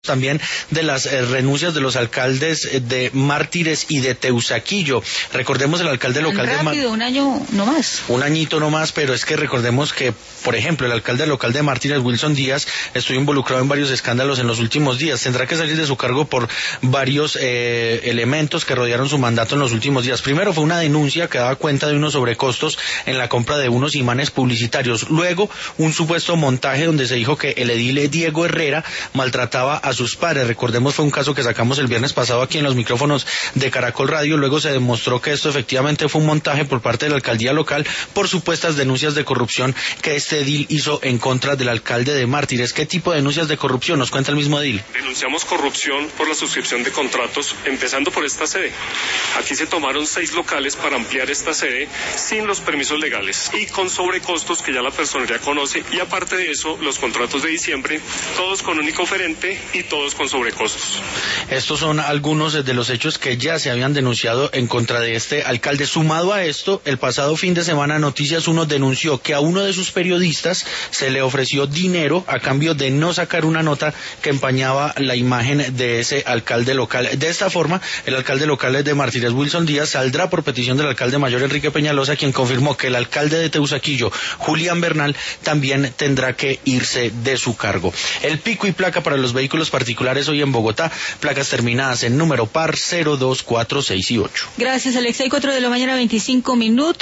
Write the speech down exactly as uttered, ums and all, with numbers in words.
también de las eh, renuncias de los alcaldes eh, de Mártires y de Teusaquillo. Recordemos el alcalde local rápido, de Mártires. un año no más. Un añito no más, pero es que recordemos que, por ejemplo, el alcalde local de Mártires, Wilson Díaz, estuvo involucrado en varios escándalos en los últimos días. Tendrá que salir de su cargo por varios eh, elementos que rodearon su mandato en los últimos días. Primero fue una denuncia que daba cuenta de unos sobrecostos en la compra de unos imanes publicitarios. Luego, un supuesto montaje donde se dijo que el edil Diego Herrera maltrataba a sus padres. Recordemos, fue un caso que sacamos el viernes pasado aquí en los micrófonos de Caracol Radio. Luego se demostró que esto efectivamente fue un montaje por parte de la alcaldía local por supuestas denuncias de corrupción que este edil hizo en contra del alcalde de Mártires. ¿Qué tipo de denuncias de corrupción? Nos cuenta el mismo edil. Denunciamos corrupción por la suscripción de contratos, empezando por esta sede. Aquí se tomaron seis locales para ampliar esta sede sin los permisos legales y con sobrecostos que ya la personería conoce, y aparte de eso, los contratos de diciembre, todos con único oferente y todos con sobrecostos. Estos son algunos de los hechos que ya se habían denunciado en contra de este alcalde. Sumado a esto, el pasado fin de semana Noticias uno denunció que a uno de sus periodistas se le ofreció dinero a cambio de no sacar una nota que empañaba la imagen de ese alcalde local. De esta forma, el alcalde local de Mártires, Wilson Díaz, saldrá por petición del alcalde mayor Enrique Peñalosa, quien confirmó que el alcalde de Teusaquillo, Julián Bernal, también tendrá que irse de su cargo. El pico y placa para los vehículos particulares hoy en Bogotá, placas terminadas en número par cero, dos, cuatro, seis y ocho. Gracias, Alexei. Cuatro de la mañana, veinticinco minutos.